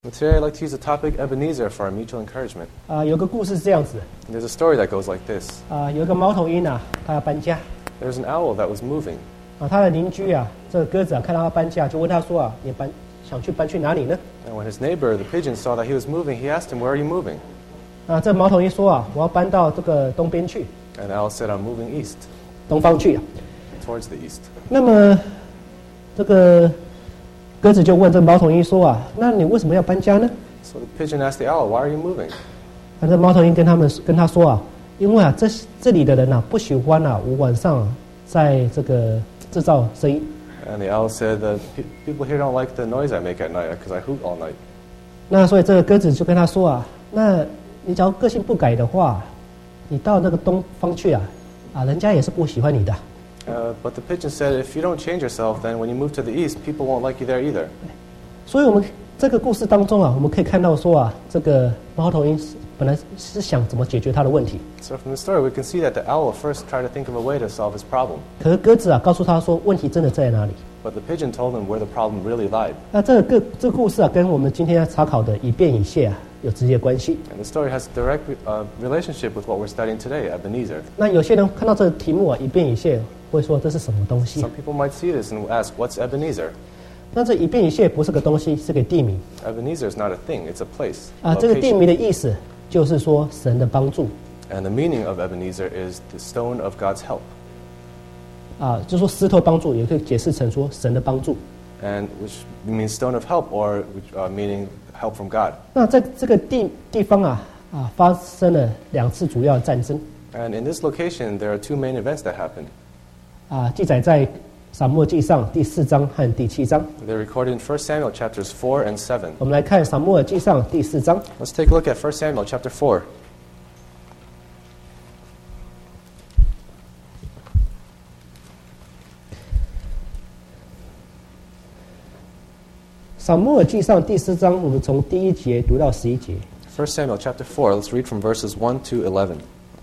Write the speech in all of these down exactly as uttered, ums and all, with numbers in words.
Today I'd like to use the topic Ebenezer for our mutual encouragement. 啊、有个故事是这样子 There's a story that goes like this. 啊、有一个猫头鹰啊，它要搬家 There's an owl that was moving. 啊，他的邻居啊，这个鸽子啊，看到他搬家，就问他说啊，你搬想去搬去哪里呢？ And when his neighbor, the pigeon, saw that he was moving, he asked him, "Where are you moving?" 啊，这个猫头鹰说啊，我要搬到这个东边去， And the owl said, "I'm moving east, 东方去啊。 towards the east." 那么这个鸽子就问这个猫头鹰说啊，那你为什么要搬家呢？ So the pigeon asked the owl, "Why are you moving?" 啊，这猫头鹰跟他们跟他说啊，因为啊，这这里的人啊，不喜欢啊，我晚上、啊、在这个制造声音。 And the owl said that pe- people here don't like the noise I make at night because I hoot all night. 那所以这个鸽子就跟他说啊，那你只要个性不改的话，你到那个东方去啊，啊，人家也是不喜欢你的。 Uh, but the pigeon said, "If you don't change yourself, then when you move to the east, people won't like you there either." 所以我们这个故事当中啊，我们可以看到说啊，这个猫头鹰本来是想怎么解决他的问题， So from the story, we can see that the owl first tried to think of a way to solve his problem. 可是鸽子啊告诉他说，问题真的在哪里？ But the pigeon told him where the problem really lied. 那这个个这个故事啊，跟我们今天要查考的以便以谢啊有直接关系。 And the story has a direct uh, relationship with what we're studying today, Ebenezer. 那有些人看到这个题目啊，以便以谢，会说这是什么东西 Some？people might see this and ask, "What's Ebenezer?" 那这以便以谢不是个东西，是个地名 Ebenezer is not a thing, it's a place, 啊。这个地 location. 名的意思就是说神的帮助 And the meaning of Ebenezer is the stone of God's help. 啊，就说石头帮助，也可以解释成说神的帮助。 And which means stone of help, or which, uh, meaning help from God. 那在这个地地方啊啊发生了两次主要的战争 And in this location, there are two main events that happened. 啊，记载在撒母耳记上第四章和第七章。 They're recorded in First Samuel chapters four and seven. 我们来看撒母耳记上第四章。 Let's take a look at First Samuel chapter four. 撒母耳记上第四章，我们从第一节读到十一节。 First Samuel chapter four, let's read from verses one to eleven.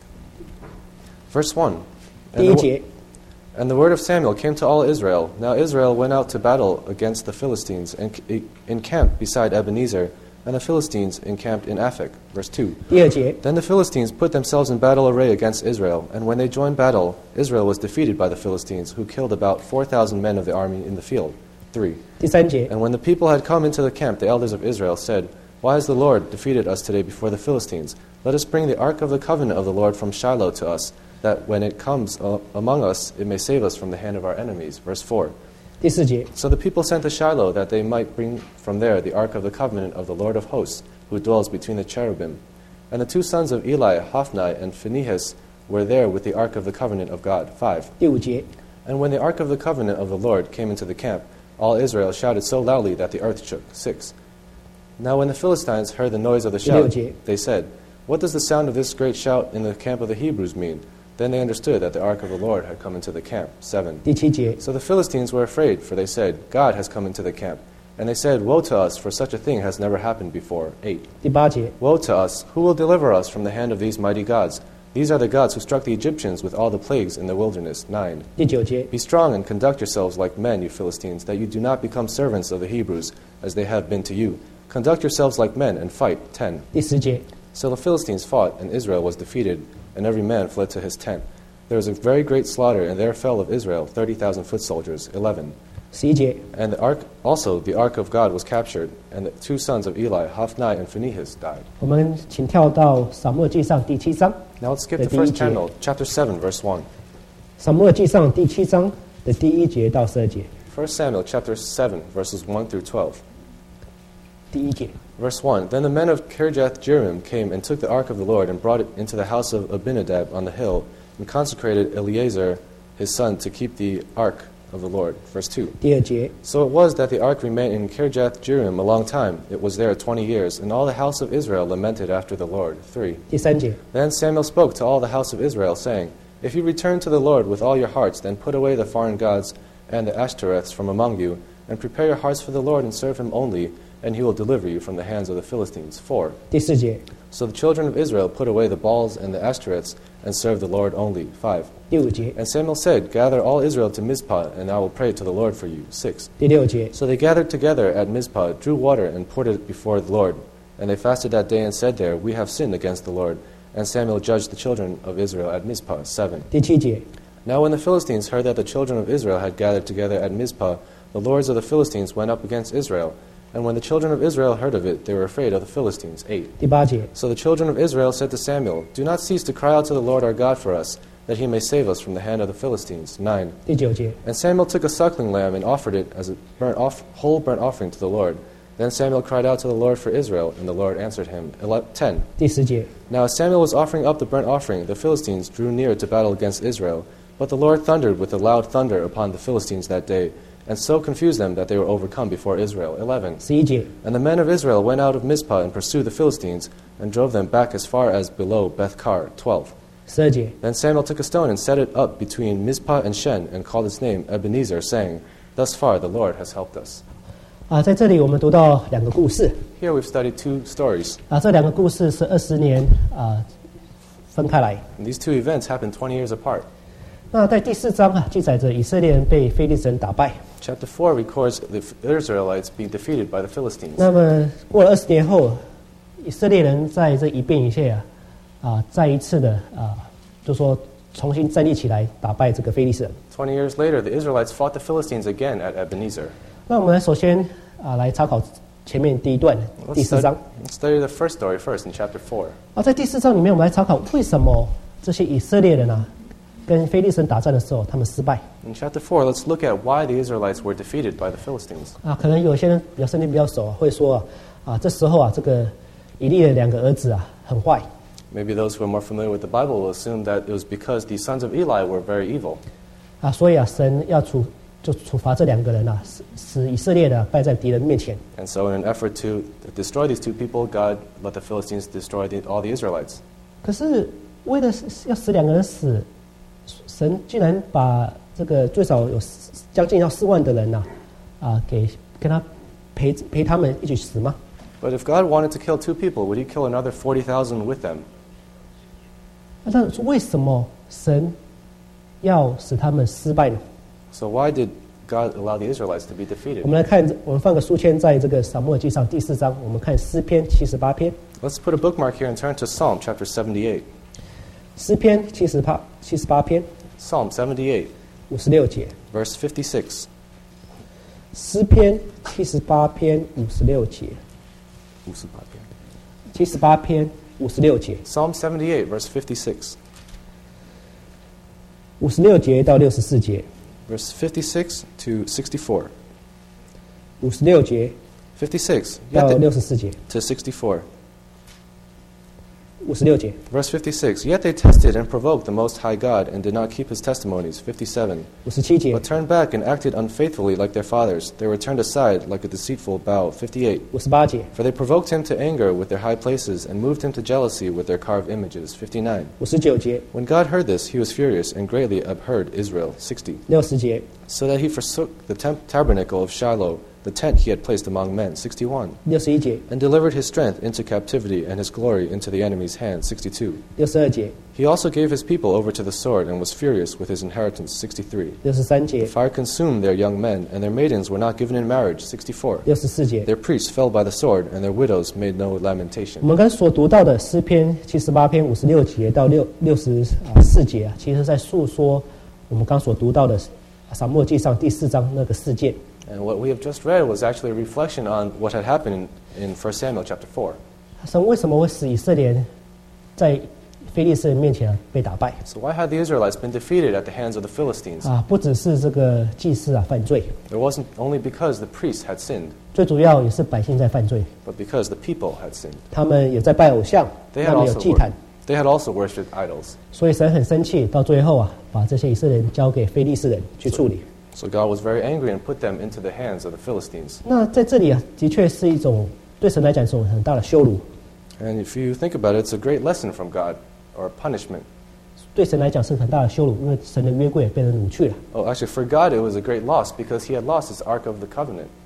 Verse one. 第一 And the, 节， and the word of Samuel came to all Israel. Now Israel went out to battle against the Philistines and c- encamped beside Ebenezer, and the Philistines encamped in Aphek. Verse two. 第二节， Then the Philistines put themselves in battle array against Israel, and when they joined battle, Israel was defeated by the Philistines, who killed about four thousand men of the army in the field. three. 第三节， And when the people had come into the camp, the elders of Israel said, "Why has the Lord defeated us today before the Philistines? Let us bring the ark of the covenant of the Lord from Shiloh to us, that when it comes uh, among us, it may save us from the hand of our enemies." Verse four. 第四节， So the people sent to Shiloh, that they might bring from there the ark of the covenant of the Lord of hosts, who dwells between the cherubim. And the two sons of Eli, Hophni and Phinehas, were there with the ark of the covenant of God. five. 第五节， And when the ark of the covenant of the Lord came into the camp, all Israel shouted so loudly that the earth shook. six. Now when the Philistines heard the noise of the shout, they said, "What does the sound of this great shout in the camp of the Hebrews mean?" Then they understood that the ark of the Lord had come into the camp. seven. 第七节， So the Philistines were afraid, for they said, "God has come into the camp." And they said, "Woe to us, for such a thing has never happened before." eight. 第八节， Woe to us! Who will deliver us from the hand of these mighty gods? These are the gods who struck the Egyptians with all the plagues in the wilderness. nine. 第九节， Be strong and conduct yourselves like men, you Philistines, that you do not become servants of the Hebrews, as they have been to you. Conduct yourselves like men and fight. ten. 第十节， So the Philistines fought, and Israel was defeated, and every man fled to his tent. There was a very great slaughter, and there fell of Israel thirty thousand foot soldiers. eleven. 十一节， And the ark, also the ark of God was captured, and the two sons of Eli, Hophni and Phinehas, died. 我们请跳到撒母耳记上第七章。 Now let's skip to 第一 First 节。 Samuel, chapter seven, verse one. 撒母耳记上第七章的第一节到十二节。 First Samuel, chapter seven, verses one through twelve. 第一节， Verse one. Then the men of Kirjath Jearim came and took the ark of the Lord and brought it into the house of Abinadab on the hill, and consecrated Eleazar his son to keep the ark of the Lord. Verse two. 第二节， So it was that the ark remained in Kirjath Jearim a long time. It was there twenty years, and all the house of Israel lamented after the Lord. three. 第三节， Then Samuel spoke to all the house of Israel, saying, "If you return to the Lord with all your hearts, then put away the foreign gods and the Ashtoreths from among you, and prepare your hearts for the Lord and serve him only, and he will deliver you from the hands of the Philistines. four. 第四节， So the children of Israel put away the Baals and the Ashtoreths and served the Lord only. five. 第五节， And Samuel said, Gather all Israel to Mizpah, and I will pray to the Lord for you. six. 第六节， So they gathered together at Mizpah, drew water, and poured it before the Lord. And they fasted that day and said there, We have sinned against the Lord. And Samuel judged the children of Israel at Mizpah. seven. 第七节， Now when the Philistines heard that the children of Israel had gathered together at Mizpah, the lords of the Philistines went up against Israel. And when the children of Israel heard of it, they were afraid of the Philistines. eight. 第八节， So the children of Israel said to Samuel, Do not cease to cry out to the Lord our God for us, that he may save us from the hand of the Philistines. nine. 第九节， And Samuel took a suckling lamb and offered it as a burnt off, whole burnt offering to the Lord. Then Samuel cried out to the Lord for Israel, and the Lord answered him. Ele- ten. 第十节， Now as Samuel was offering up the burnt offering, the Philistines drew near to battle against Israel. But the Lord thundered with a loud thunder upon the Philistines that day, and so confused them that they were overcome before Israel. eleven. 十一节， And the men of Israel went out of Mizpah and pursued the Philistines, and drove them back as far as below Beth-kar. twelve. 十二节， Then Samuel took a stone and set it up between Mizpah and Shen, and called its name Ebenezer, saying, Thus far the Lord has helped us. 啊，在这里我们读到两个故事， Here we've studied two stories. 啊，这两个故事是二十年啊分开来。 And these two events happened twenty years apart. 那在第四章啊，记载着以色列人被非利士人打败。 Chapter four records the Israelites being defeated by the Philistines. 那么过了二十年后，以色列人在这一变一切啊，啊，再一次的啊，就说重新站立起来，打败这个非利士人。 Twenty years later, the Israelites fought the Philistines again at Ebenezer. 那我们首先啊来参考前面第一段第 Let's 四 study, 章。 let's study the first story first in chapter four. 啊，在第四章里面，我们来参考为什么这些以色列人啊跟非利士人打战的时候，他们失败。 In chapter four, let's look at why the Israelites were defeated by the Philistines. 啊，可能有些人比较圣经比较熟啊，会说啊，啊这时候啊，这个以利的两个儿子啊很坏。 Maybe those who are more familiar with the Bible will assume that it was because the sons of Eli were very evil. 啊，所以啊，神要处就处罚这两个人啊，使使以色列的败在敌人面前。 And so in an effort to destroy these two people, God let the Philistines destroy the, all the Israelites. 可是为了要使两个人死，神竟然把这个最少有四将近要四万的人呐、啊，啊，给跟他陪陪他们一起死吗？ But if God wanted to kill two people, would he kill another forty thousand with them? 那为什么神要使他们失败呢？ So why did God allow the Israelites to be defeated? 我们来看，我们放个书签在这个撒母耳记上第四章，我们看诗篇七十八篇。 Let's put a bookmark here and turn to Psalm chapter seventy-eight. 诗篇七十八七十八篇 Psalm seventy-eight, 五十六节。 verse fifty-six. 诗篇七十八篇五十六节。七十八篇五十六节。 Psalm seventy-eight, verse fifty-six. 五十六节到六十四节。 Verse fifty-six to sixty-four. 五十六节 fifty-six 到 yet 六十四节。 they, to sixty-four. 五十六节。 Verse fifty-six. Yet they tested and provoked the Most High God and did not keep his testimonies. fifty-seven. 五十七节。 But turned back and acted unfaithfully like their fathers. They were turned aside like a deceitful bow. fifty-eight. 五十八节。 For they provoked him to anger with their high places and moved him to jealousy with their carved images. fifty-nine. 五十九节。 When God heard this, he was furious and greatly abhorred Israel. sixty. 六十节。 So that he forsook the temp- tabernacle of Shiloh, the tent he had placed among men. sixty-one. 六十一节。 And delivered his strength into captivity and his glory into the enemy's hand. sixty-two. 六十二节。 He also gave his people over to the sword and was furious with his inheritance. sixty-three. 六十三节。 The fire consumed their young men, and their maidens were not given in marriage. sixty-four. 六十四节。 Their priests fell by the sword, and their widows made no 我 lamentation. 们刚才所读到的诗篇七十八篇五十六节到六六十四节啊，其实在诉说我们刚所读到的撒母耳记上第四章那个事件。 And what we have just read was actually a reflection on what had happened in, in First Samuel chapter four. 神为什么会使以色列人在非利士人面前、啊、被打败？ So why had the Israelites been defeated at the hands of the Philistines? 啊，不只是这个祭司啊犯罪， It wasn't only because the priests had sinned, 最主要也是百姓在犯罪， but because the people had sinned. 他们也在拜偶像， They 他 had 们有 also 祭坛， wor- they had also worshipped idols. 所以神很生气，到最后啊，把这些以色列人交给非利士人去处理。 So God was very angry and put them into the hands of the Philistines. 那在这里啊，的确是一种对神来讲是一种很大的羞辱， And if you think about it, it's a great lesson from God, or punishment. 对神来讲是很大的羞辱，因为神的约柜也被人掳去了。 Oh, actually, for God, it was a great loss because he had lost his Ark of the Covenant.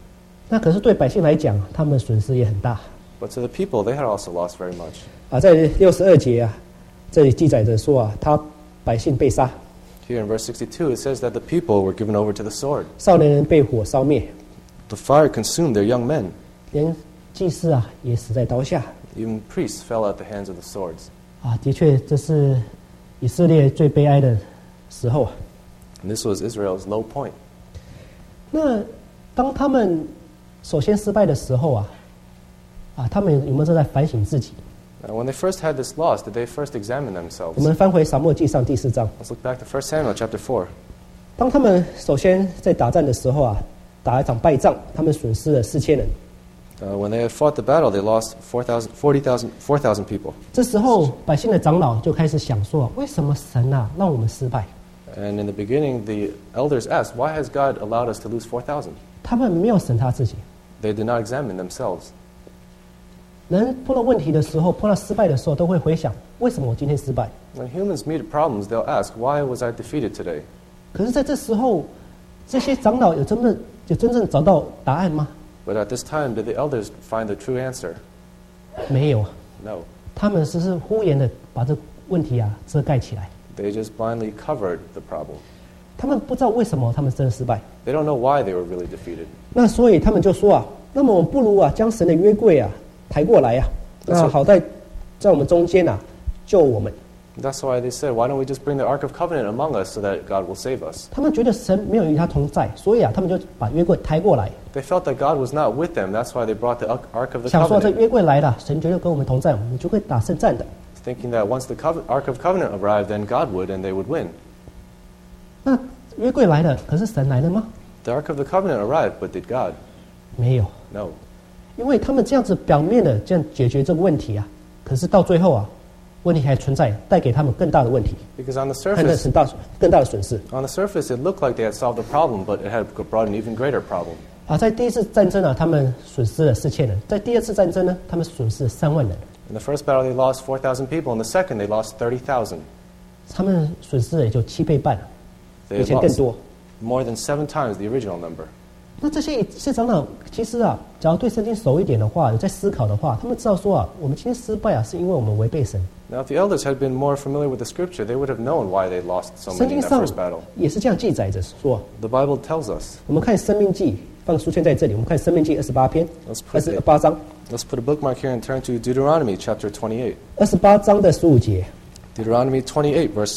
那可是对百姓来讲，他们损失也很大。 But to the people, they had also lost very much. 啊，在六十二节啊，这里记载着说啊，他百姓被杀。 Here in verse sixty-two, it says that the people were given over to the sword. 少年人被火烧灭。 The fire consumed their young men. 连祭司啊也死在刀下。 Even priests fell at the hands of the swords. 啊，的确，这是以色列最悲哀的时候啊。 And this was Israel's low point. 那当他们首先失败的时候啊，啊，他们有没有在反省自己？ Now, when they first had this loss, did they first examine themselves? 我们翻回撒母耳记上第四章。 Let's look back to First Samuel chapter four. 当他们首先在打战的时候啊，打一场败仗，他们损失了四千人。 Uh, when they had fought the battle, they lost four thousand, forty thousand, four thousand people. 这时候，百姓的长老就开始想说：为什么神啊让我们失败？ And in the beginning, the elders asked, "Why has God allowed us to lose four thousand?" 他们没有审查自己。 They did not examine themselves. 人碰到问题的时候，碰到失败的时候，都会回想：为什么我今天失败？ When humans meet problems, they'll ask, "Why was I defeated today?" 可是，在这时候，这些长老有真正有真正找到答案吗？ But at this time, did the elders find the true answer? 没有。 No. 他们只是敷衍的把这问题啊遮盖起来。 They just blindly covered the problem. 他们不知道为什么他们真的失败。 They don't know why they were really defeated. 那所以他们就说啊，那么我们不如啊将神的约柜啊抬过来啊，那好在在我们中间啊救我们。 That's why they said, "Why don't we just bring the Ark of Covenant among us so that God will save us?" 他们觉得神没有与他同在，所以啊，他们就把约柜抬过来。 They felt that God was not with them. That's why they brought the Ark of the 想说这 Covenant, 约柜来了，神绝对跟我们同在，我们就会打胜战的。 thinking that once the Cove- Ark of Covenant arrived, then God would and they would win. 那约柜来了，可是神来了吗？ The Ark of the Covenant arrived, but did God? 没有， No. 因为他们这样子表面的这样解决这个问题啊，可是到最后啊，问题还存在，带给他们更大的问题， Because on the 还有 surface, 很大更大的损失。 on the surface, it looked like they had solved the problem, but it had brought an even greater problem. 啊，在第一次战争啊，他们损失了四千人；在第二次战争呢，他们损失了三万人。 In the first battle, they lost four thousand people. In the second, they lost thirty thousand. 他们损失也就七倍半了， They 以 had 前更 lost 多。 more than seven times the original number. 那这些这些长老其实啊，只要对圣经熟一点的话，有在思考的话，他们知道说啊，我们今天失败啊，是因为我们违背神。 Now, if the elders had been more familiar with the Scripture, they would have known why they lost so 圣 many in 经 that 上 first battle. 也是这样记载着说， The Bible tells us. 我们看《生命记》，放书签在这里，我们看《生命记》二十八篇， Let's 二 put 十 it, 八章， let's put a bookmark here and turn to Deuteronomy chapter twenty-eight. 二十八章的十五节， Deuteronomy twenty-eight, verse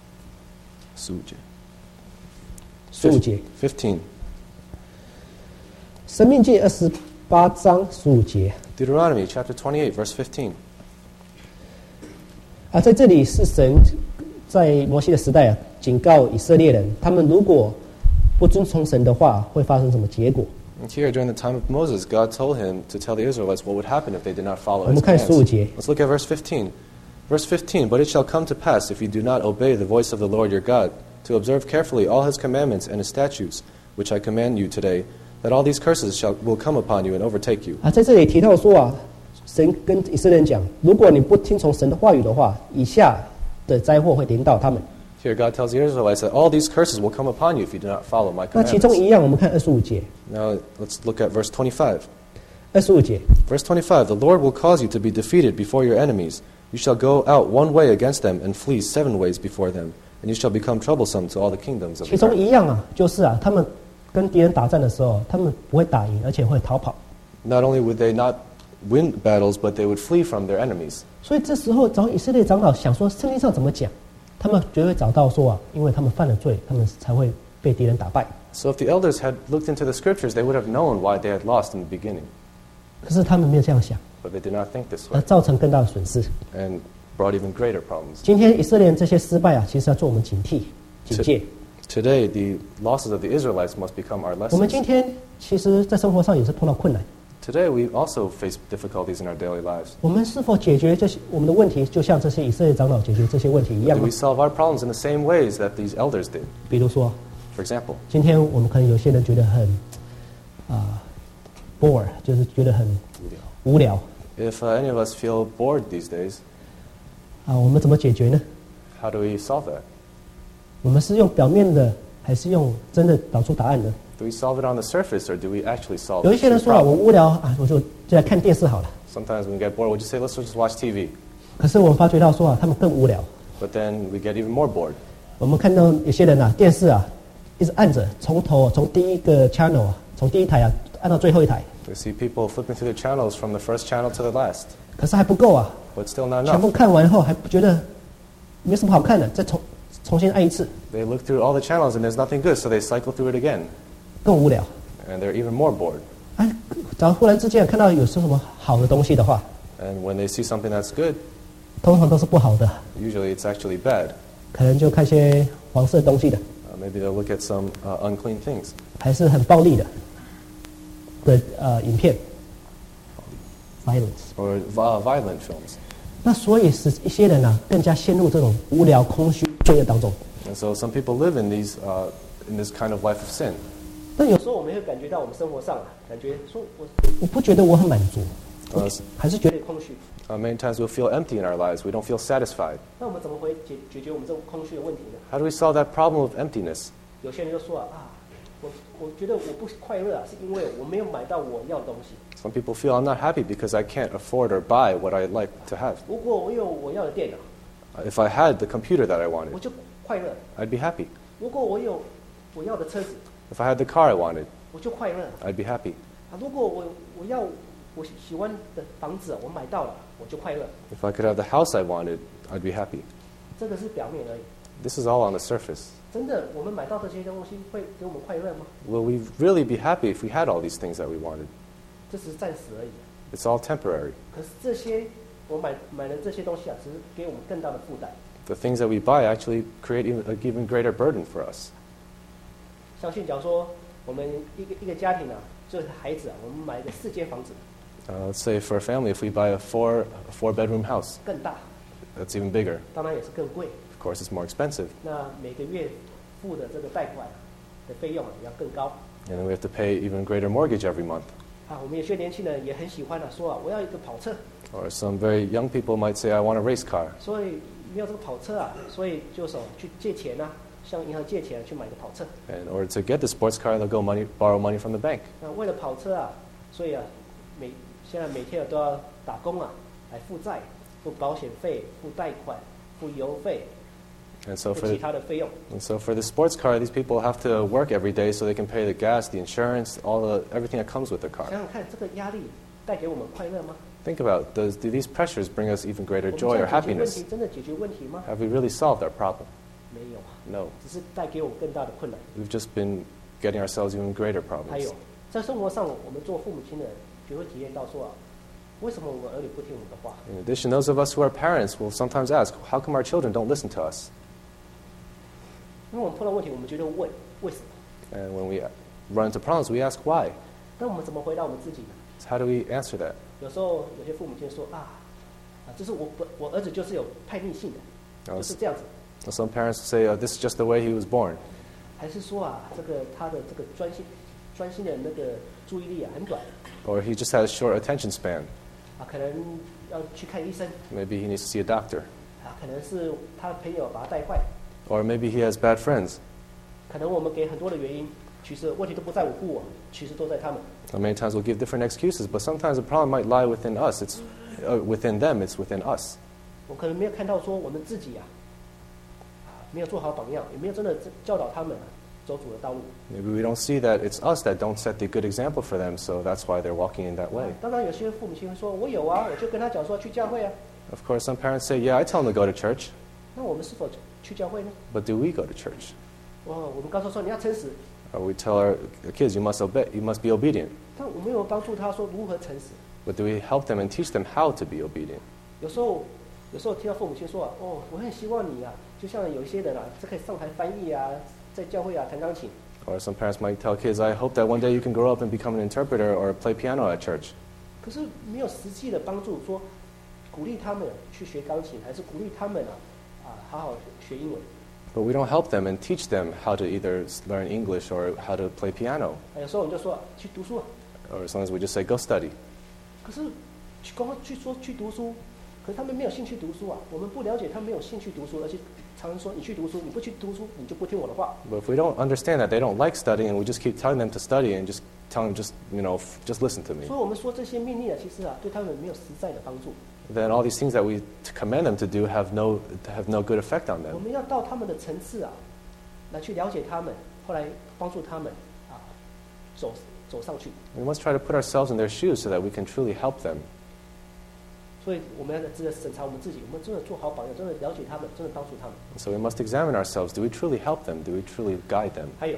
十五节， fifteen. 《生命记》二十八章十五节。 Deuteronomy chapter twenty-eight, verse fifteen. 啊，在这里是神在摩西的时代啊，警告以色列人，他们如果不遵从神的话，会发生什么结果？ And here, during the time of Moses, God told him to tell the Israelites what would happen if they did not follow 我 his 们看 commands. 十五节。 Let's look at verse fifteen. Verse fifteen, "But it shall come to pass, if you do not obey the voice of the Lord your God, to observe carefully all his commandments and his statutes, which I command you today, that all these curses shall will come upon you and overtake you." 啊，在这里提到说啊，神跟以色列人讲，如果你不听从神的话语的话，以下的灾祸会临到他们。 Here, God tells the Israelites that all these curses will come upon you if you do not follow my 那其中 commandments. 一样，我们看二十五节。 Now, let's look at verse twenty-five. 二十五节， Verse twenty-five, "The Lord will cause you to be defeated before your enemies. You shall go out one way against them and flee seven ways before them, and you shall become troublesome to all the kingdoms of 其 the 中 earth." 一样啊，就是啊，他们跟敌人打仗的时候，他们不会打赢，而且会逃跑。 Not only would they not win battles, but they would flee from their enemies. 所以这时候找以色列长老想说，圣经上怎么讲？他们绝对找到说啊，因为他们犯了罪，他们才会被敌人打败。 So if the elders had looked into the scriptures, they would have known why they had lost in the beginning. 可是他们没有这样想， But they did not think this 而 way 造成更大的损失。 and brought even greater problems. 今天以色列人这些失败啊，其实要做我们警惕、警戒。 Today, the losses of the Israelites must become our 我们今 lessons. 天其实，在生活上也是碰到困难。 Today, we also face difficulties in our daily lives. 我们是否解决这些我们的问题，就像这些以色列长老解决这些问题一样 Do 吗 we？solve our problems in the same ways that these elders did? 比如说， For example, 今天我们可能有些人觉得很啊、bore，就是觉得很无聊 if uh, any of us feel bored these days, 啊、我们怎么解决呢？ how do we solve that? 我们是用表面的，还是用真的找出答案呢？ Do we solve it on the surface, or do we actually solve 有一 the 些人 true 说啊，我 problem? 无聊啊，我就就来看电视好了。 Sometimes when we get bored, we just say, let's just watch T V. 可是我发觉到说啊，他们更无聊。 But then we get even more bored. 我们看到有些人啊，电视啊，一直按着，从头从第一个 channel 啊，从第一台啊按到最后一台， We see people flipping through the channels from the first channel to the last. 可是还不够啊， But still not 全部 enough. 看完后还不觉得没什么好看的，再重重新按一次， They look through all the channels and there's nothing good, so they cycle through it again. 更无聊。 And they're even more bored. 哎，假如忽然之间看到有什么好的东西的话， And when they see something that's good, 通常都是不好的， usually it's actually bad. 可能就看些黄色的东西的， Uh, maybe they'll look at some uh, unclean things. 还是很暴力的的呃影片 ，violence。 Or uh, violent films. 那所以使一些人啊更加陷入这种无聊、空虚、罪恶当中。 And so some people live in these uh, in this kind of life of sin. 但有时候我们会感觉到我们生活上啊，感觉说我我不觉得我很满足，我 Uh, 还是觉得空虚。 uh, many times we'll feel empty in our lives. We don't feel satisfied. 那我们怎么会解解决我们这种空虚的问题呢？ How do we solve that problem of emptiness? 有些人就说啊啊，我我觉得我不快乐啊，是因为我没有买到我要的东西。 Some people feel I'm not happy because I can't afford or buy what I'd like to have. 如果我有我要的电脑， Uh, If I had the computer that I 我 wanted, 就快乐； I'd be happy. 如果我有我要的车子， If I had the car I wanted, 我就快乐。 I'd be happy. 啊，如果我我要我喜欢的房子，我买到了，我就快乐。 If I could have the house I wanted, I'd be happy. 这个是表面而已。 This is all on the surface. 真的，我们买到这些东西会给我们快乐吗？ Will we really be happy if we had all these things that we wanted? 这只是暂时而已。 It's all temporary. 可是这些我买买的这些东西啊，只是给我们更大的负担。 The things that we buy actually create even, an even greater burden for us. 相信，假如说我们一个一个家庭啊，就是孩子啊，我们买一个四间房子， Uh, let's say for a family, if we buy a four, a four bedroom house, 更大， that's even bigger. 当然也是更贵。 Of course, it's more expensive. 那每个月付的这个贷款的费用啊，也要更高。 And then we have to pay even greater mortgage every month. 啊，我们有些年轻人也很喜欢啊，说啊，我要一个跑车， Or some very young people might say, I want a race car. 所以没有这个跑车啊，所以就说去借钱啊，向银行借钱、啊、去买个跑车。 And in order to get the sports car, they'll go money, borrow money from the bank. 那为了跑车啊，所以啊，每现在每天都要打工啊，来负债、付保险费、付贷款、付油费 And so 和 for 其 the, 他的费用。 and so for the sports car, these people have to work every day so they can pay the gas, the insurance, all the everything that comes with the 想 car. 想看，这个压力带给我们快乐吗？ Think about, does, do these pressures bring us even 我 greater 们 joy 这 or 样解决问题 happiness? 真的解决问题吗？ Have we really solved our problem? 没有啊， No. 只是带给我们更大的困难。 We've just been getting ourselves even greater 还 problems. 有，在生活上，我们做父母亲的就会体验到说啊，为什么我们儿女不听我们的话？ In addition, those of us who are parents will sometimes ask, how come our children don't listen to us? 因为我们碰到问题，我们就会问为什么？ And when we run into problems, we ask why. 但我们怎么回答我们自己呢？ So how do we answer that? 有时候有些父母亲说啊，啊，就是我我我儿子就是有叛逆性的， Oh, 就是这样子。 Some parents say, oh, this is just the way he was born. 还是说啊，这个他的这个专心专心的那个注意力啊很短 Or he just has short attention span. 啊，可能要去看医生 Maybe he needs to see a doctor. 啊，可能是他的朋友把他带坏， Or maybe he has bad friends. 可能我们给很多的原因，其实问题都不在我不我，其实都在他们。 And many times we'll give different excuses, but sometimes the problem might lie within us. It's uh, within them, it's within us. 我可能没有看到说我们自己啊，啊没有做好榜样，也没有真的教导他们啊走主的道路。 Maybe we don't see that it's us that don't set the good example for them, so that's why they're walking in that way. 当然，有些父母亲会说：“我有啊，我就跟他讲说去教会啊。 Of course, some parents say, yeah, I tell them to go to church, ” 那我们是否去教会呢？ but do we go to church? 哇，我们告诉他说你要诚实， Or we tell our kids, you must obey, you must be obedient. 但我们有没有帮助他说如何诚实？ But do we help them and teach them how to be obedient? 有时候，有时候听到父母亲说啊：“哦，我很希望你啊，就像有一些人啊，这可以上台翻译啊，在教会啊弹钢琴。” Or some parents might tell kids, I hope that one day you can grow up and become an interpreter or play piano at church. 可是没有实际的帮助，说鼓励他们去学钢琴，还是鼓励他们啊啊好好学英文。 But we don't help them and teach them how to either learn English or how to play piano. 有时候我们就说、啊、去读书啊， Or sometimes we just say, go study. 可是去光去说去读书， 可是他们没有兴趣读书啊，我们不了解他们没有兴趣读书，而且常常说你去读书，你不去读书，你就不听我的话。 But if we don't understand that they don't like studying, and we just keep telling them to study and just telling them just you know just listen to me. 所以我们说这些命令啊，其实啊对他们没有实在的帮助。 Then all these things that we command them to do have no have no good effect on 我 them. 们要到他们的层次啊，来去了解他们，后来帮助他们啊走走上去。 We must try to put ourselves in their shoes so that we can truly help them. 所以我们要真的审查我们自己，我们真的做好榜样，真的了解他们，真的帮助他们。 So we must examine ourselves. Do we truly help them? Do we truly guide them? 还有，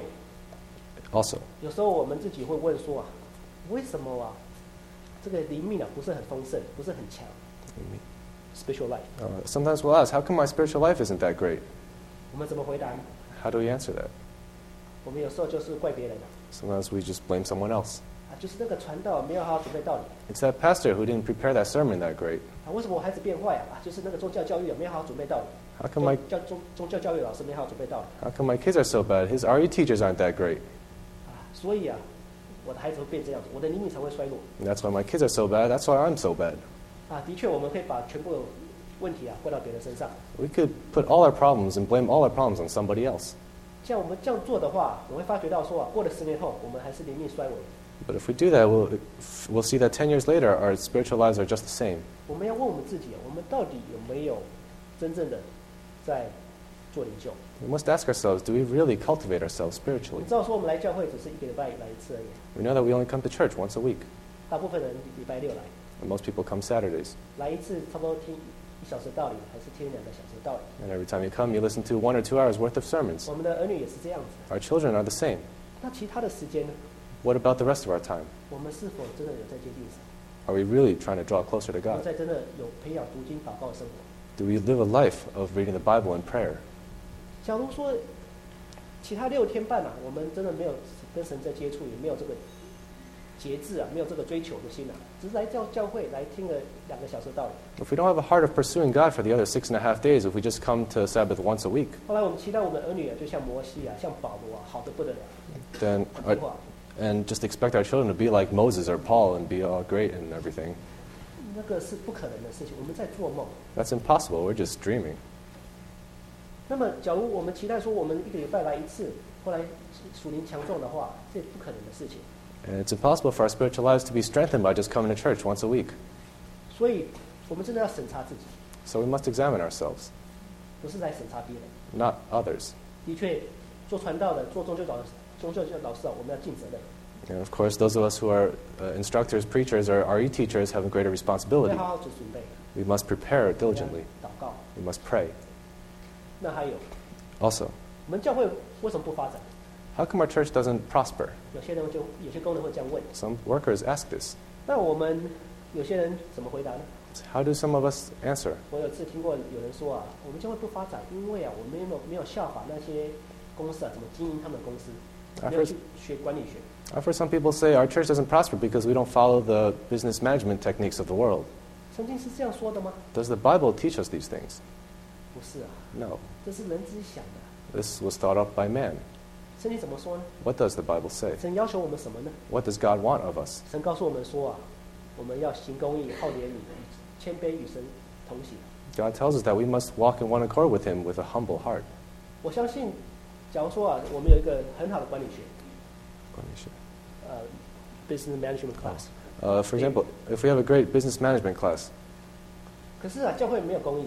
Also, 有时候我们自己会问说啊，为什么啊这个灵命啊不是很丰盛，不是很强 ？Spiritual life. uh, sometimes we'll ask, how come my spiritual life isn't that great? 我们怎么回答呢？ How do we answer that? 我们有时候就是怪别人啊， Sometimes we just blame someone else. 啊，就是那个传道没有好好准备道理 It's that pastor who didn't prepare that sermon that great. 啊，为什么我孩子变坏啊？啊，就是那个宗教教育啊没有好好准备道理。 How come my 教宗宗教教育老师没好好准备道理 how come my kids are so bad? His R E teachers aren't that great. 啊，所以啊，我的孩子会变这样子，我的灵命才会衰落 And that's why my kids are so bad. That's why I'm so bad. 啊。的确，我们可以把全部问题啊怪到别人身上。 We could put all our problems and blame all our problems on somebody else. 像我们这样做的话，我会发觉到说啊，过了十年后，我们还是灵命衰微。 But if we do that, we'll we'll see that ten years later, our spiritual lives are just the same. 我们要问我们自己，我们到底有没有真正的在做领袖？ We must ask ourselves, do we really cultivate ourselves 你 spiritually? 知道说我们来教会只是一个礼拜来一次而已， We know that we only come to church once a week, 大部分人礼拜六来， and most people come Saturdays. 来一次差不多听一小时的道理，还是听两个小时的道理。 And every time you come, you listen to one or two hours worth of sermons. 我们的儿女也是这样子。 Our children are the same. 那其他的时间呢？ What about the rest of our time? 我们是否真的有在接近神？ Are we really trying to draw closer to 我们 God? 在真的有培养读经祷告的生活？ Do we live a life of reading the Bible and prayer? 假如说其他六天半啊，我们真的没有跟神在接触，也没有这个节制啊，没有这个追求的心啊，只是来教教会来听了两个小时的道理。 If we don't have a heart of pursuing God for the other six and a half days, if we just come to Sabbath once a week, 后来我们期待我们的儿女啊，就像摩西啊，像保罗啊，好的不得了， then 很听话。 and just expect our children to be like Moses or Paul and be all great and everything. 那个是不可能的事情，我们在做梦。 That's impossible. We're just dreaming. 那么，假如我们期待说我们一个礼拜来一次，后来属灵强壮的话，这不可能的事情。 And it's impossible for our spiritual lives to be strengthened by just coming to church once a week. 所以，我们真的要审查自己， So we must examine ourselves, 不是来审查别人。 not others. 的确，做传道的、做宗教老宗教老师啊，我们要尽责任， And of course, those of us who are uh, instructors, preachers, or R E teachers have a greater 我 responsibility. 要好好做准备， We must prepare 我 diligently. 们要祷告。 We must pray. 那还有， Also, 我们教会为什么不发展？ how come our church doesn't prosper? 有些人就有些工人会这样问。 Some workers ask this. 那我们有些人怎么回答呢？ How do some of us answer? 我有次听过有人说啊，我们教会不发展，因为啊，我们没有没有效法那些公司啊，怎么经营他们的公司， I've 没有 heard, 去学管理学。 I've heard some people say our church doesn't prosper because we don't follow the business management techniques of the world. 圣经是这样说的吗？ Does the Bible teach us these things? 不是啊， No. 这是人之想的。 This was thought up by man. 圣经怎么说呢？ What does the Bible say? 神要求我们什么呢？ What does God want of us? 神告诉我们说啊，我们要行公义、好怜悯、谦卑与神同行。 God tells us that we must walk in one accord with Him with a humble heart. 我相信，假如说啊，我们有一个很好的管理学，呃，business management class， Uh, for example, if we have a great business management class, 可是啊，教会没有公义，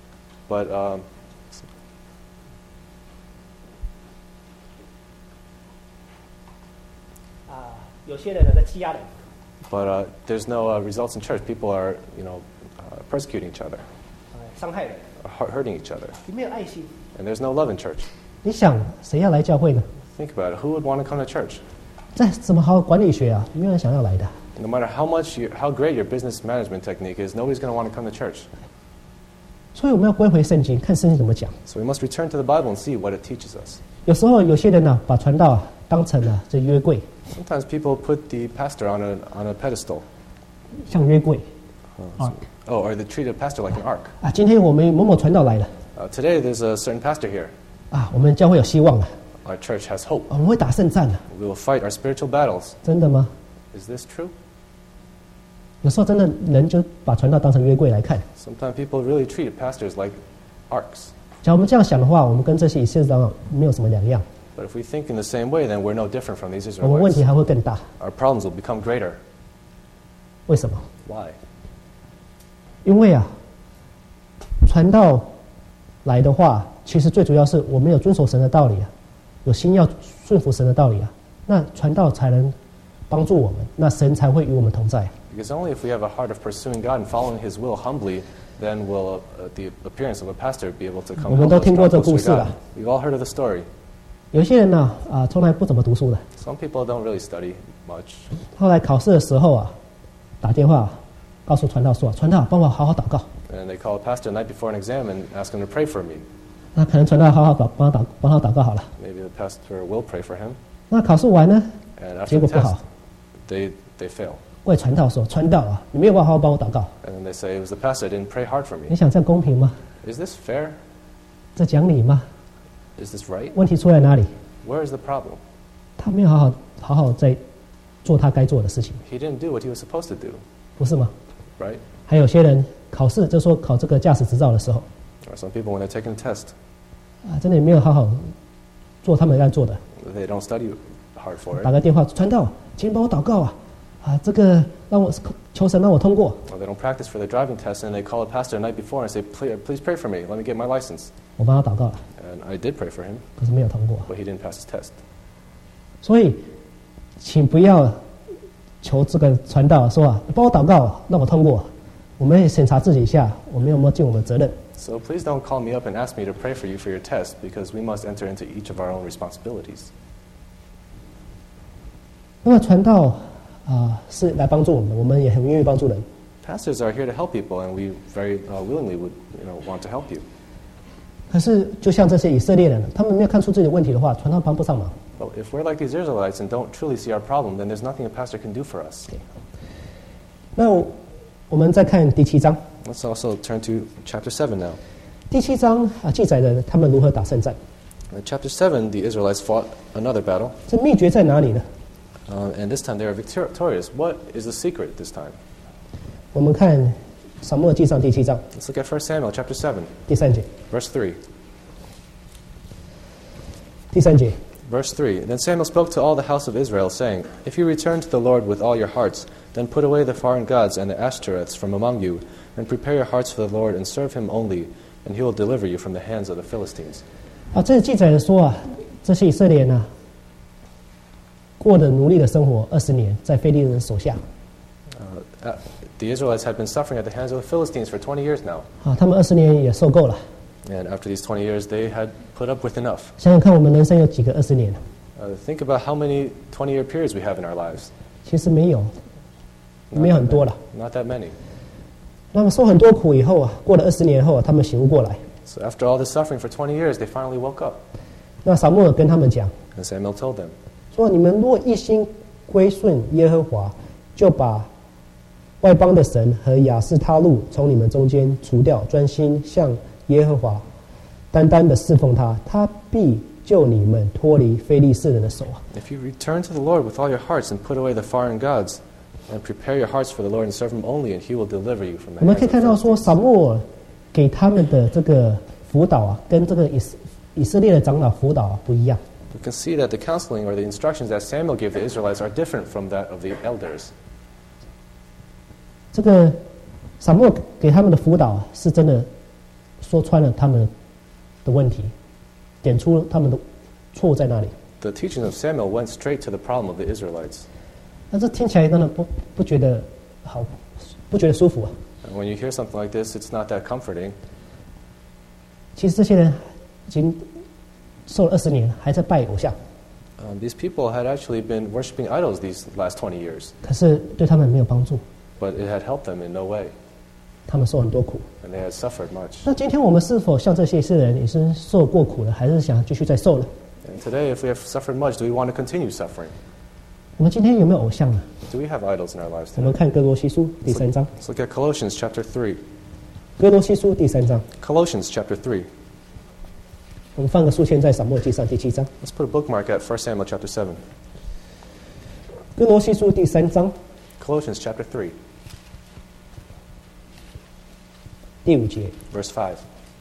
but um, 啊，有些人呢在欺压人， but uh, there's no uh, results in church. People are, you know, uh, persecuting each other, 啊，伤害人， hu- hurting each other, 你没有爱心， and there's no love in church. 你想谁要来教会呢？ Think about it. Who would want to come to church? 这怎么好管理学啊？没有人想要来的。 No matter how much, you, how great your business management technique is, nobody's going to want to come to church. 所以我们要归回圣经，看圣经怎么讲。 So we must return to the Bible and see what it teaches us. 有时候有些人呢、把传道啊当成了这约柜， Sometimes people put the pastor on a on a pedestal. 像约柜 Uh, oh, or they treat a pastor like an ark. 啊。今天我们某某传道来了 Uh, today, there's a certain pastor here. 啊，我们教会有希望了， Our church has hope. 我们会打胜战的， We will fight our spiritual battles. 真的吗？ Is this true? 有时候真的人就把传道当成约柜来看。 Sometimes people really treat pastors like arks. 假如我们这样想的话，我们跟这些以色列长老没有什么两样。 But if we think in the same way, then we're no different from these 我们问 Israelites. 题还会更大。 Our problems will become greater. 为什么？ Why? 因为啊，传道来的话，其实最主要是我们有遵守神的道理啊，有心要顺服神的道理啊，那传道才能帮助我们，那神才会与我们同在。 Because only if we have a heart of pursuing God and following His will humbly, then will uh, the appearance of a pastor be able to come 我们 help 都 us 听过 draw 这 closer 故 to 事了。 God. We've all heard of the story. 有些人呢，啊，从来不怎么读书的， Some people don't really study much. 后来考试的时候啊，打电话告诉传道说：“传道，帮我好好祷告。” And they call a pastor the night before an exam and ask him to pray for me. 那可能传道好好祷帮他祷帮他祷告好了。 Maybe the pastor will pray for him. 那考试完呢， And after 结 the 果不 test, 好， they, they fail. 怪传道说：“传道啊，你没有办法好好帮我祷告。 And then they say, it was the pastor that didn't pray hard for ” 你 me. 想这样公平吗？ Is this fair? 这讲理吗？ Is this right? 问题出在哪里？ Where is the problem? 他没有好好好好在做他该做的事情， He didn't do what he was supposed to do, 不是吗？ right? 还有些人考试，就说考这个驾驶执照的时候， Or some people, when they're taking a test, 啊，真的也没有好好做他们该做的。 they don't study hard for 打 it. 个电话，传道，请帮我祷告啊，啊，这个让我求神让我通过。 Or they don't practice for their driving test, and they call a pastor the night before and say, please, please pray for me. Let me get my license. 我帮他祷告了， And I did pray for him, 可是没有通过。 but he didn't pass his test. 所以，请不要求这个传道说啊，帮我祷告，让我通过。我们也审查自己一下，我们有没有尽我们的责任？ So please don't call me up and ask me to pray for you for your test, because we must enter into each of our own responsibilities. 那么传道啊、是来帮助我们的，我们也很愿意帮助人。 Pastors are here to help people, and we very uh, willingly would, you know, want to help you. 可是，就像这些以色列人，他们没有看出自己的问题的话，传道帮不上忙。 But if we're like these Israelites and don't truly see our problem, then there's nothing a pastor can do for us. 那我们再看第七章。 Let's also turn to chapter seven now. 第七章啊，记载了他们如何打胜战。 In chapter seven, the Israelites fought another battle, 这秘诀在哪里呢？ uh, and this time they are victorious. What is the secret this time? 我们看撒母耳记上第七章 Let's look at First Samuel chapter seven, 第三节。 verse three. 第三节， Verse three. Then Samuel spoke to all the house of Israel, saying, If you return to the Lord with all your hearts, then put away the foreign gods and the Ashtoreths from among you, and prepare your hearts for the Lord, and serve him only, and he will deliver you from the hands of the Philistines. 啊，这里记载的说啊，这些以色列人啊，过的奴隶的生活二十年，在非利人手下 Uh, uh, the Israelites had been suffering at the hands of the Philistines for twenty years now. 啊，他们二十年也受够了。 And after these twenty years, they had put up with enough. 想想看，我们人生有几个二十年？ Uh, think about how many twenty-year periods we have in our lives. 其实没有， Not 没有 that 很多了。 many. Not that many. 那么受很多苦以后啊，过了二十年后啊，他们醒悟过来。 So after all this suffering for twenty years, they finally woke up. 那撒母耳跟他们讲 And Samuel told them, 说：“你们若一心归顺耶和华，就把外邦的神和亚斯他路从你们中间除掉，专心向耶和华，单单的侍奉他，他必救你们脱离非利士人的手啊！” If you return to the Lord with all your hearts and put away the foreign gods, and prepare your hearts for the Lord and serve him only, and he will deliver you from the 我们 hands 可以 of 看 the 到说， Philistines. 撒母耳给他们的这个辅导啊，跟这个以色以色列的长老辅导啊不一样。 We can see that the counseling or the instructions that Samuel gave the Israelites are different from that of the elders. 这个撒母耳给他们的辅导啊，是真的说穿了他们的问题，点出他们的错误在哪里。 The teachings of Samuel went straight to the problem of the Israelites. 那这听起来真的不不觉得好，不觉得舒服啊。 And when you hear something like this, it's not that comforting. 其实这些人已经受了二十年，还在拜偶像， Um, these people had actually been worshiping idols these last twenty years, 可是对他们没有帮助， but it had helped them in no way, 他们受很多苦。 and they had suffered much. 那今天我们是否像这些以色列人也是受过苦了，还是想继续再受呢？ And today, if we have suffered much, do we want to continue suffering? 我们今天有没有偶像呢？ Do we have idols in our lives 我们 today? 看哥罗西书第三章， Let's look at Colossians chapter three. 哥罗西书第三章， Colossians chapter three. 我们放个书签在撒母耳记上第七章， Let's put a bookmark at First Samuel chapter seven. 哥罗西书第三章 Colossians chapter three. 第五节 verse five.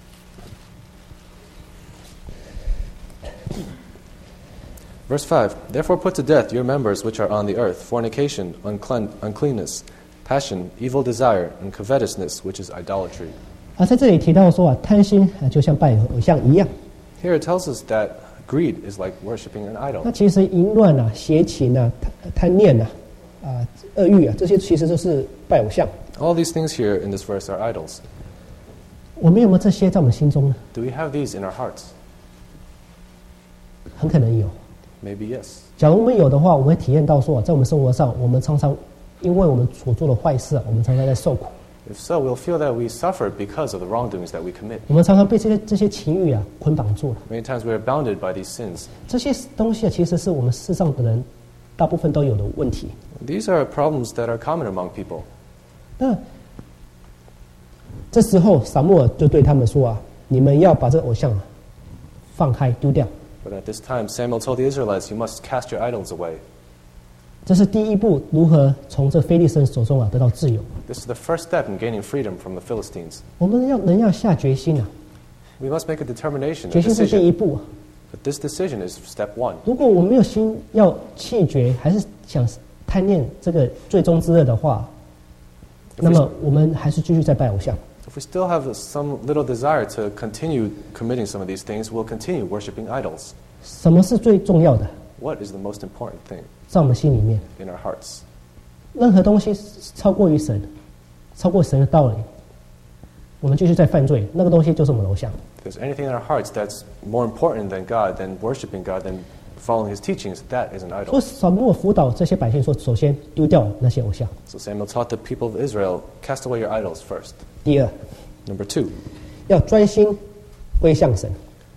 Verse five, Therefore put to death your members which are on the earth, fornication, unclean, uncleanness, passion, evil desire, and covetousness, which is idolatry. 啊，在这里提到说啊，贪心啊，就像拜偶像一样。 Here it tells us that greed is like worshiping an 那 idol. 其实淫乱啊、邪情啊、贪贪念啊、啊恶欲啊，这些其实都是拜偶像。 All these things here in this verse are idols. 我们有没有这些在我们心中呢？ Do we have these in our hearts? 很可能有。 Maybe yes. 假如我们有的话，我们会体验到说，在我们生活上，我们常常因为我们所做的坏事啊，我们常常在受苦。 If so, we'll feel that we suffer because of the wrongdoings that we commit. 我们常常被这些这些情欲啊捆绑住了。 Many times we are bounded by these sins. 这些东西啊，其实是我们世上的人大部分都有的问题。 These are problems that are common among people. 那这时候，撒母耳就对他们说啊：“你们要把这个偶像啊放开丢掉。” But at this time, Samuel told the Israelites, you must cast your idols away. 这是第一步，如何从这非利士人手中啊得到自由。 This is the first step in gaining freedom from the Philistines. 我们要人要下决心啊， We must make a determination, 决 a 心是第一 decision. 步啊。 But this decision is step one. 如果我没有心要弃绝，还是想贪念这个最终之乐的话，那么我们还是继续在拜偶像。 If we still have some little desire to continue committing some of these things, we'll continue worshiping idols. 什么是最重要的？ What is the most important thing 在我们心里面， in our hearts? 任何东西超过于神，超过神的道理，我们继续在犯罪，那个东西就是我们的偶像。 If there's anything in our hearts that's more important than God, than worshiping God, than following His teachings, that is an 所以 idol. 撒母耳辅导这些百姓说：首先丢掉那些偶像。 So Samuel taught the people of Israel, cast away your idols first. 第二， Number two, 要专心归向神。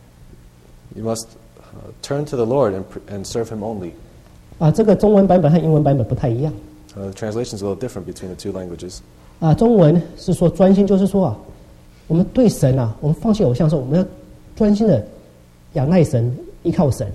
you must uh, turn to the Lord and, pr- and serve Him only. 啊，这个中文版本和英文版本不太一样。 Uh, the translation is a little different between the two languages. 啊，中文是说专心，就是说啊，我们对神啊，我们放弃偶像的时候，我们要专心的仰赖神，依靠神。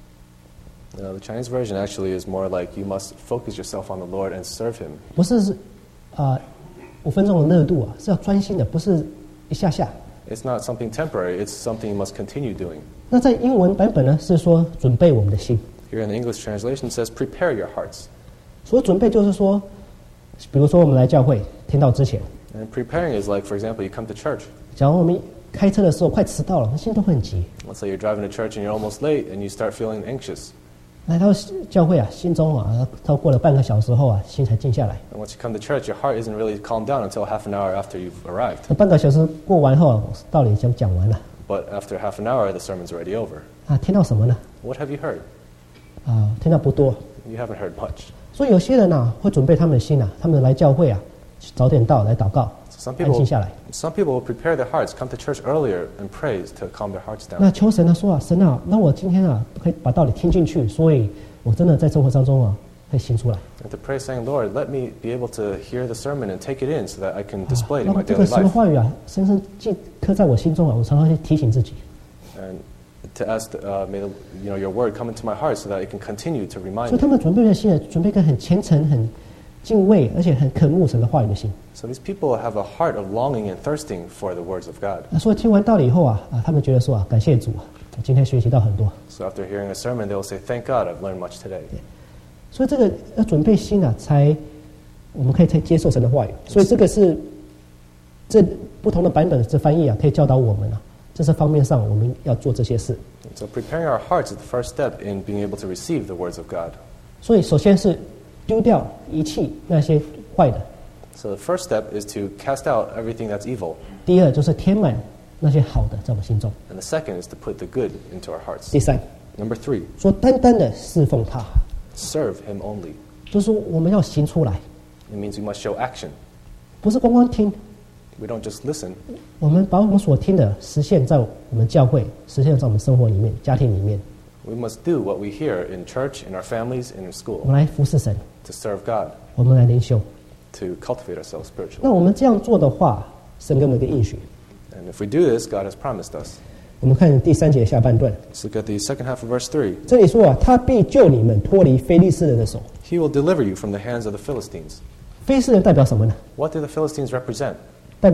Uh, the Chinese version actually is more like you must focus yourself on the Lord and serve Him. 不是是啊五分钟的热度啊，是要专心的，不是一下下。 It's not something temporary, it's something you must continue doing. 那在英文版本呢，是说准备我们的心。 Here in the English translation it says, prepare your hearts. 所以准备就是说，比如说我们来教会听到之前， And preparing is like, for example, you come to church. 假如我们开车的时候快迟到了，心都会很急。 Let's say you're driving to church and you're almost late and you start feeling anxious. 来到教会啊，心中啊，超过了半个小时后啊，心才静下来。 And once you come to church, your heart isn't really calmed down until half an hour after you've arrived. 那半个小时过完后啊，道理就讲完了 But after half an hour, the sermon's already over. 啊，听到什么呢？ What have you heard? 啊，听到不多。 You haven't heard much. 所以有些人啊，会准备他们的心啊，他们来教会啊，早点到来祷告， So some 安 people, 心下来。 some people will prepare their hearts, come to church earlier and pray to calm their hearts 那 down. 求神啊说啊，神啊，那我今天啊可以把道理听进去，所以我真的在生活当中啊可以行出来。 And to pray saying, Lord, let me be able to hear the sermon and take it in so that I can display it 那 in 么 my 这个 daily 神的 life. 话语啊，深深记刻在我心中啊，我常常去提醒自己。 And to ask, uh, may the, you know, your word come into my heart so that it can continue to 所 remind 以他 me. 们准备的心啊，准备一个很虔诚、很敬畏，而且很渴慕神的话语的心。 So these people have a heart of longing and thirsting for the words of God. 啊，所以听完道理以后啊，啊，他们觉得说啊，感谢主啊，我今天学习到很多。 So after hearing a sermon, they will say, thank God, I've learned much today. 所以这个要准备心啊，才我们可以才接受神的话语。所以这个是这不同的版本的这翻译啊，可以教导我们啊，这是方面上我们要做这些事。 So preparing our hearts is the first step in being able to receive the words of God. 所以首先是丢掉遗弃那些坏的， So the first step is to cast out everything that's evil. 第二就是填满那些好的在我们心中。 And the second is to put the good into our hearts. 第三， Number three, 说单单的侍奉他， serve Him only. 就是说我们要行出来， It means we must show action. 不是光光听， We don't just listen. 我们把我们所听的实现在我们教会，实现在我们生活里面、家庭里面， We must do what we hear in church, in our families, and in 我 school 们来服侍神， to serve God, 我们来灵修。 to cultivate ourselves 那 spiritually. 我们这样做的话，神给我们一个应许。 And if we do this, God has promised us. 我们看第三节下半段， Let's look at the second half of verse three. 这里说啊，他必救你们脱离非利士人的手。 He will deliver you from the hands of the Philistines. 非利士人代表什么呢？ What do the Philistines represent? 代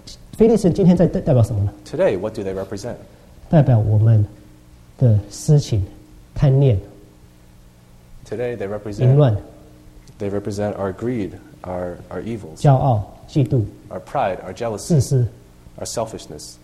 非利士人今天在代代表什么呢？ Today, what do they represent? 代表我们的私情、贪念、 Today, they 淫 represent 乱、 they represent our greed, our, our evils, 骄傲、嫉妒、 our pride, our 自 jealousy, 私， our selfishness,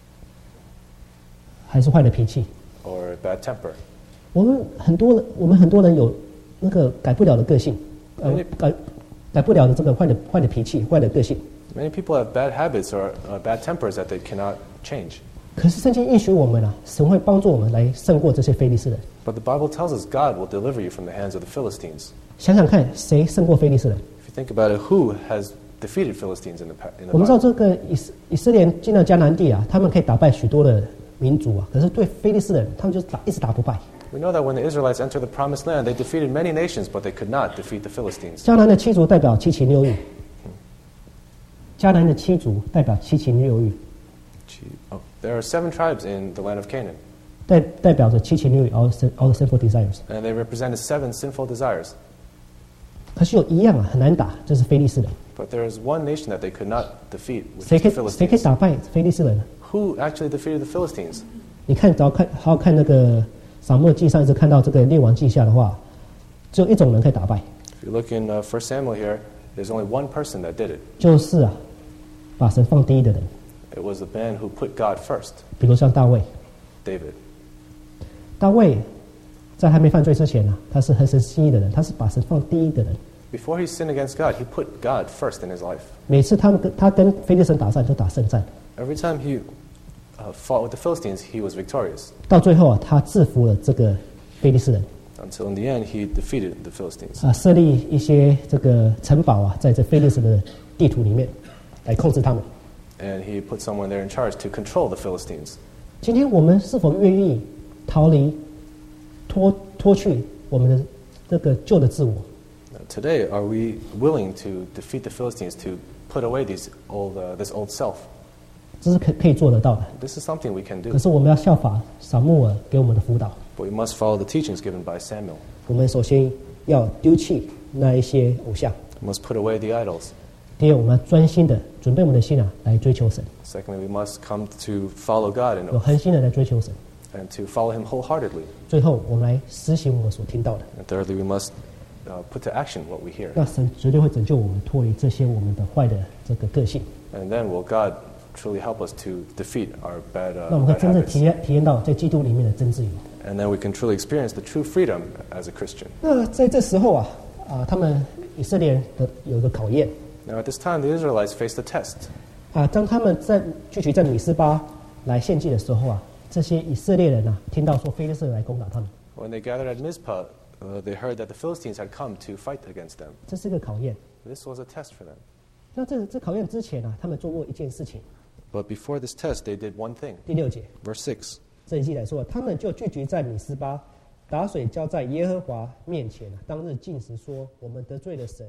还是坏的脾气。 or bad temper. 我们很多人，我们很多人有那个改不了的个性，呃，改改不了的这个坏的坏的脾气、坏的个性。 Many people have bad habits or uh, bad tempers that they cannot change. 可是圣经应许我们啊，神会帮助我们来胜过这些非利士人。 But the Bible tells us God will deliver you from the hands of the Philistines. 想想看，谁胜过非利士人？ If you think about it, who has defeated Philistines in the, pa- in 我 the 们知道 Bible? 这个以色以色列人进到迦南地啊，他们可以打败许多的民族啊，可是对非利士人，他们就打一直打不败。 We know that when the Israelites entered the Promised Land, they defeated many nations, but they could not defeat the Philistines. 迦南的七族代表七情六欲，迦南的七族代表七情六欲， Gee, oh, there are seven tribes in the land of Canaan, 代代表着七情六欲 all sin- all the sinful desires。 and they represented seven sinful desires. 可是有一样啊，很难打，就是非利士人。 But there is one nation that they could not defeat, which 谁 is 可 the 以谁可以 Philistines. 打败非利士人呢？ Who actually defeated the Philistines? 你看，只要看好好看那个撒母耳记上，一直看到这个列王记下的话，只有一种人可以打败， If you look in uh, First Samuel here, there's only one person that did it. 就是啊，把神放第一的人， It was the man who put God first, 比如像大卫。 David. 大卫在还没犯罪之前呢、他是合神心意的人，他是把神放第一的人。 Before he sinned against God, he put God first in his life. 每次他们跟他跟非利士人打仗都打胜战， Every time he uh, fought with the Philistines, he was victorious. 到最后啊，他制服了这个非利士人 Until in the end, he defeated the Philistines. 啊，设立一些这个城堡啊，在这非利士的地图里面来控制他们。 And he put someone there in charge to control the Philistines. 今天我们是否愿意逃离、脱脱去我们的这个旧的自我？ Now, today, are we willing to defeat the Philistines, to put away these old, uh, this old self? 这是可可以做得到的。 This is something we can 可 do. 是我们要效法撒母耳给我们的辅导， But we must follow the teachings given by Samuel. 我们首先要丢弃那一些偶像。 We must put away the idols. 第二，我们要专心的准备我们的心啊，来追求神， Secondly, we must come to follow God 有 and, 恒心的来追求神。 and to follow him wholeheartedly. 最后，我们来实行我们所听到的， And thirdly, we must uh, put to action what we hear. 那神绝对会拯救我们脱离这些我们的坏的这个个性。 And then will God truly help us to defeat our bad, 那我 uh, 们可以 bad 真正 habits. 体验体验到在基督里面的真自由。 And then we can truly experience the true freedom as a Christian. 那在这时候啊，啊，他们以色列人的有一个考验 Now, at this time, the Israelites faced a test. 啊，当他们在聚集在米斯巴来献祭的时候啊，这些以色列人啊，听到说非利士人来攻打他们， When they gathered at Mizpah, uh, they heard that the Philistines had come to fight against them. 这是个考验。 This was a test for them. 那这这考验之前啊，他们做过一件事情。 But before this test, they did one thing. 第六节 Verse six. 这一季来说，他们就聚集在米斯巴，打水浇在耶和华面前啊，当日禁食说：我们得罪了神。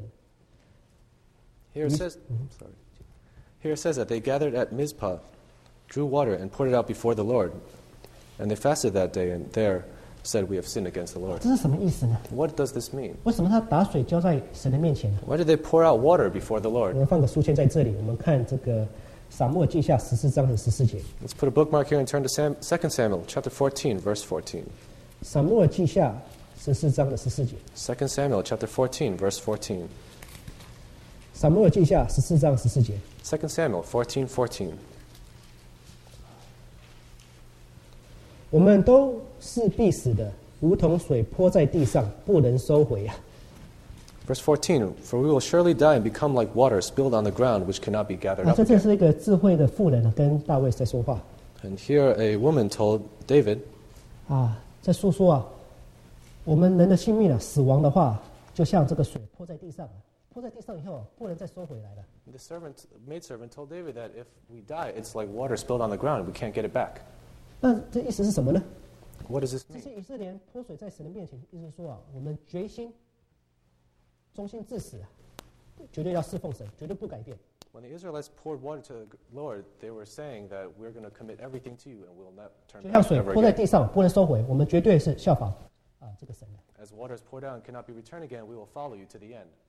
Here it says, sorry. Here it says that they gathered at Mizpah, drew water, and poured it out before the Lord. And they fasted that day, and there said, "We have sinned against the Lord." 这是什么意思呢？ What does this mean? 为什么他打水浇在神的面前呢？ Why did they pour out water before the 我 Lord? 们放个书签在这里，我们看这个撒母耳记下十四章和十四节。 Let's put a bookmark here and turn to Sam, Second Samuel chapter fourteen, verse fourteen. 撒母耳记下十四章的十四节。 Second Samuel chapter fourteen, verse fourteen. 撒母耳记下十四章十四节。 Second Samuel fourteen, fourteen. 我们都是必死的，如同水泼在地上，不能收回啊！ Verse fourteen, "For we will surely die and become like water spilled on the ground, which cannot be gathered 啊， up 这正 again." 是一个智慧的妇人呢，跟大卫在说话 And here a woman told David, 啊，在诉说啊，我们人的性命啊，死亡的话，就像这个水泼在地上，泼在地上以后啊，不能再收回来了。 the servant, maidservant told David that if we die, it's like water spilled on the ground, we can't get it back. 那这意思是什么呢？ What does this 这 mean? 些以色列人泼水在神的面前，意思是说啊，我们决心忠心至死啊，绝对要侍奉神，绝对不改变。 When the Israelites poured water to the Lord, they were saying that we're going to commit everything to you and we'll not turn 就像 back 水 ever 泼在 again. 地上，不能收回，我们绝对是效仿啊这个神的。 As water is poured out and cannot be returned again, we will follow you to the end.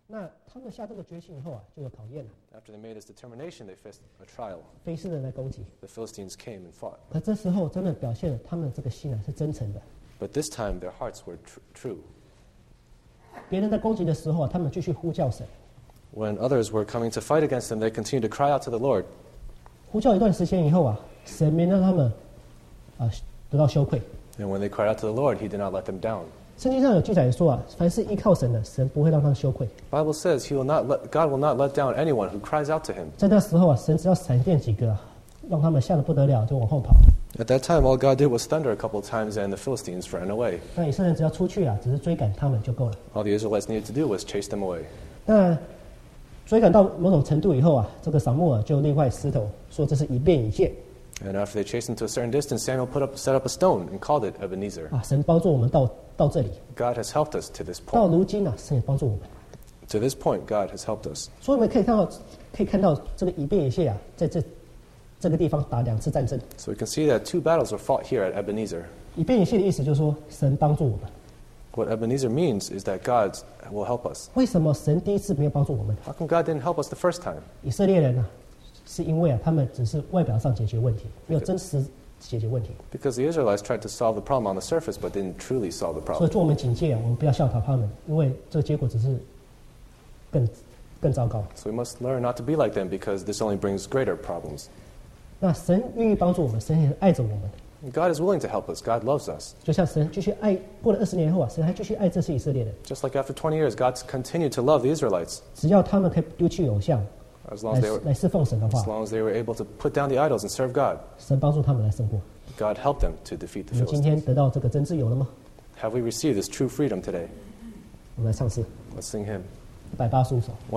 那他们下这个决心以后啊，就有考验了。 After they made this determination, they faced a trial. 非斯人来攻击。 The Philistines came and fought. 可这时候真的表现了他们这个心啊是真诚的。 But this time, their hearts were tr- true. 别人在攻击的时候啊，他们继续呼叫神。 When others were coming to fight against them, they continued to cry out to the Lord. 呼叫一段时间以后啊，神没让他们啊得到羞愧。 And when they cried out to the Lord, He did not let them down. 圣经上有记载说啊，凡是依靠神的，神不会让他们羞愧。 Bible says He will not let, God will not let down anyone who cries out to Him. 在那时候啊，神只要闪电几个啊，让他们吓得不得了，就往后跑。 At that time, all God did was thunder a couple of times, and the Philistines ran away. 那以色列人只要出去啊，只是追赶他们就够了。 All the Israelites needed to do was chase them away. 那追赶到某种程度以后啊，这个撒母耳就另外石头说这是以便以谢。 And after they chased them to a certain distance, Samuel put up, set up a stone and called it Ebenezer. 啊，神帮助我们到到这里。 God has helped us to this 到 point. 如今啊，神也帮助我们。 To this point, God has helped us. 所以我们可以看到，可以看到这个以便以谢啊，在这这个地方打两次战争。 So we can see that two battles were fought here at Ebenezer. 以便以谢的意思就是说，神帮助我们。 What Ebenezer means is that God will help us. 为什么神第一次没有帮助我们？ How come God didn't help us the first time? 以色列人啊，是因为啊，他们只是外表上解决问题，没有真实解决问题。 Because the Israelites tried to solve the problem on the surface, but didn't truly solve the 所以 problem. 做我们警戒啊，我们不要效法他们，因为这个结果只是更更糟糕。 So we must learn not to be like them, because this only brings greater problems. 那神愿意帮助我们，神也爱着我们。 God is willing to help us. God loves us. 就像神继续爱，过了二十年后啊，神还继续爱这些以色列人。 Just like after twenty years, God continued to love the Israelites. 只要他们可以丢弃偶像， As long 来 as they were, 来侍奉神的 as 话， long as they were able to put down the idols and serve God, 神帮助他们来胜过。 God helped them to defeat the 我们今天 Philistines. 得到这个真自由了吗？ Have we received this true freedom today? 我们来唱诗 Let's sing hymn. 一百八十五首。